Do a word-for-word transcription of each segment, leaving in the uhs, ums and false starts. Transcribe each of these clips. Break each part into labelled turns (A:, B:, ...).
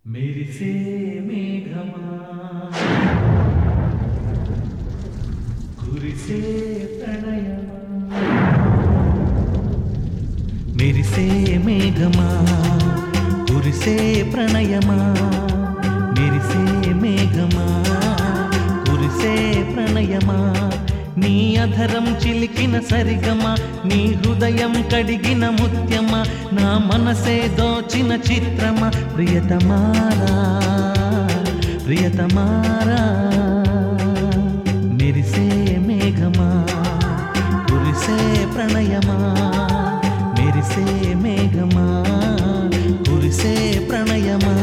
A: మెరిసే మేఘమా కురిసే ప్రణయమా మెరిసే మేఘమా కురిసే ప్రణయమా మెరిసే మేఘమా కురిసే ప్రణయమా నీ అధరం చిలికిన సరిగమా నీ హృదయం కడిగిన ముత్యమా నా మనసే దోచిన చిత్రమా ప్రియతమారా ప్రియతమారా మెరిసే మేఘమా కురిసే ప్రణయమా మెరిసే మేఘమా కురిసే ప్రణయమా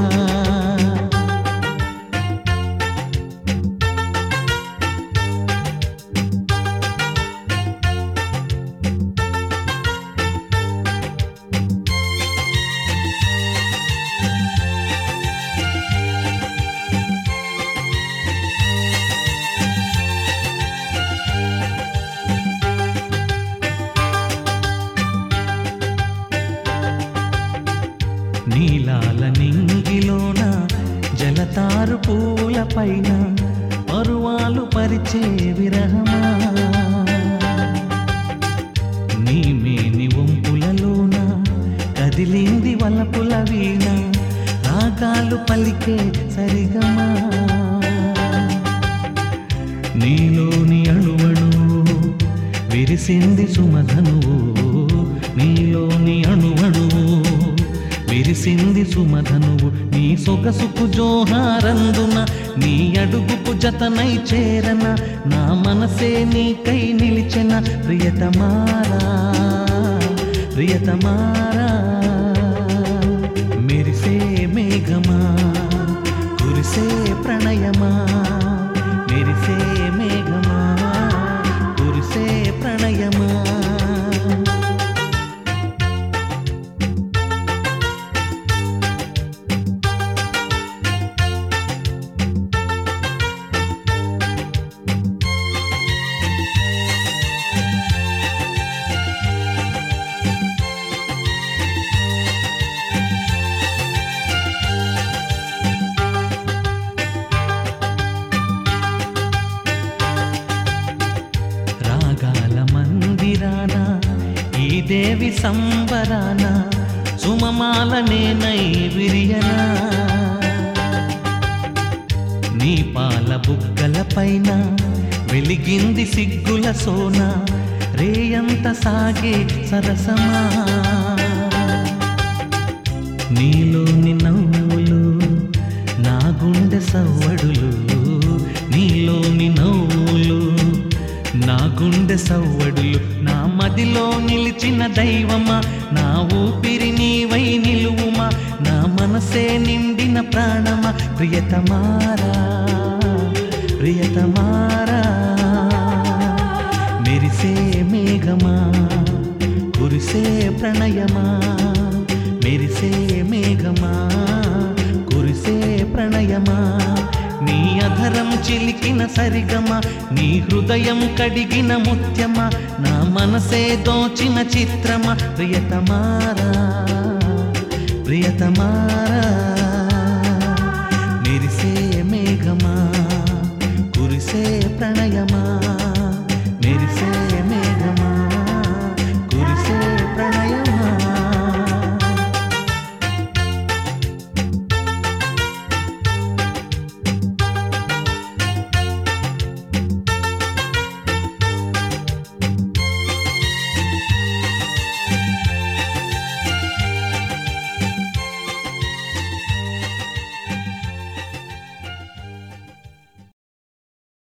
A: నీలాల నింగిలోన జలతారు పూల పైన పరువాలు పరిచే విరహమా నీ మేని వంపులలోన కదిలింది వలపుల వీణ రాగాలు పలికే సరిగమా నీలోని అణువణువు విరిసింది సుమధనువు నీలోని అణువణువు విరిసింది సుమధనువు నీ సొగసుకు జోహారందున నీ అడుగుకు జతనై చేరన నా మనసే నీకై నిలిచెన ప్రియతమారా ప్రియతమారా మెరిసే మేఘమా కురిసే ప్రణయమా మెరిసే మేఘమా కురిసే ప్రణయమా మందిరాన ఈ దేవి సంబరాన సుమమాల నేనై విరియనా నీ పాల బుగ్గల పైన వెలిగింది సిగ్గుల సోన రేయంత సాగే సరసమా నీలోని నవ్వులు నా గుండె సవ్వడులు నీలోని నవ్వులు నా గుండె సవ్వడులు నా మదిలో నిలిచిన దైవమా నా ఊపిరి నీవై నిలువుమా నా మనసే నిండిన ప్రాణమా ప్రియతమారా ప్రియతమారా మెరిసే మేఘమా కురిసే ప్రణయమా మెరిసే మేఘమా కురిసే ప్రణయమా నీ అధరం చిలికిన సరిగమా నీ హృదయం కడిగిన ముత్యమా నా మనసే దోచిన చిత్రమా ప్రియతమారా ప్రియతమారా